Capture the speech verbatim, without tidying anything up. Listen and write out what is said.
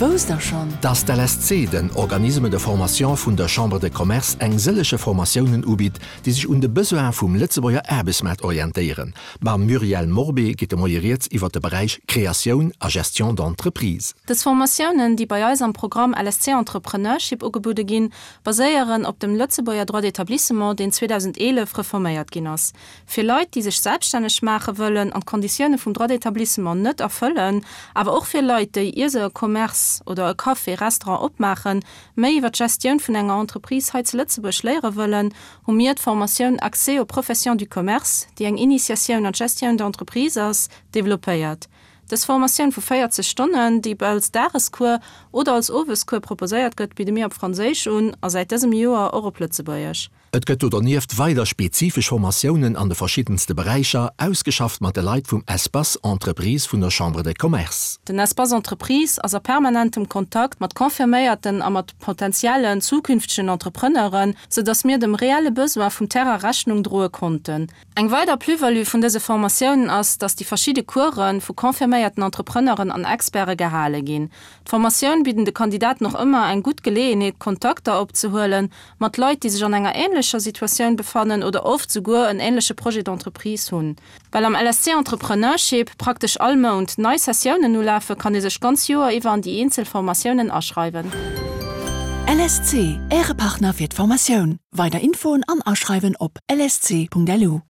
Wo ist das schon? Das L S C, den Organisme de Formation vun der Chambre de Commerce, eng sellsche Formationen ubit, die sich un de Besoin vum Lützebauer Erbesmarkt orientieren. Ma Muriel Morbe geht moiert iwwer de Bereich Kreation a Gestion d'Entreprise. Das Formationen, die bei unserem Programm L S C Entrepreneurship ugebude gin, baséieren op dem Lützebauer Droit d'Etablissement, den zweitausendelf reforméiert gin ass. Für Leute, die sich selbstständig machen wollen an Konditionen vom Droit d'Etablissement nicht erfüllen, aber auch für Leute, die ihr so Commerce oder ein Kaffee, Restaurant abmachen, mehr über die Gestion von einer Entreprise heute Lützeburg lernen wollen, um mir die Formation Accès aux Professions du Commerce, die eine Initiation an Gestion d'Entreprise ist, developiert. Das Formation von vierzig Stunden, die als Dareskur oder als Overskur proposiert wird, bei mir auf Französisch und seit diesem Jahr auch auf Lützeburg. Et gëtt oder nieft weiter spezifisch Formationen an de verschiedenste Bereicher ausgeschafft mat de Leiit vum Espace Entreprise vun der Chambre de Commerce. Den Espace Entreprise as a permanentem Kontakt mat konfirméierten a mat potenziellen zukünftigen Entrepreneuren, so dasss mir dem reale Besoin vum Terra Rechnung drohe konnten. Eg weiter Plyvalu vun dese Formationen ass, dass die verschiedene Kuren vu konfirméierten Entrepreneuren an Experte gehale gin. Formationen bieten de Kandidat noch immer ein gut Gelegenheit, Kontakte opzuholen, mat Leute, die sich an enger ähnlich Situation befanden oder oft sogar ein ähnliche Projekt d'Entreprise hun. Weil am L S C Entrepreneurship praktisch allme und neue Sessionen nulaufen, kann es sich ganz Jahr über an die Einzelformationen ausschreiben. L S C, Ehre Partner für die Formation. Weiter Info und Ausschreiben op l s c punkt l u.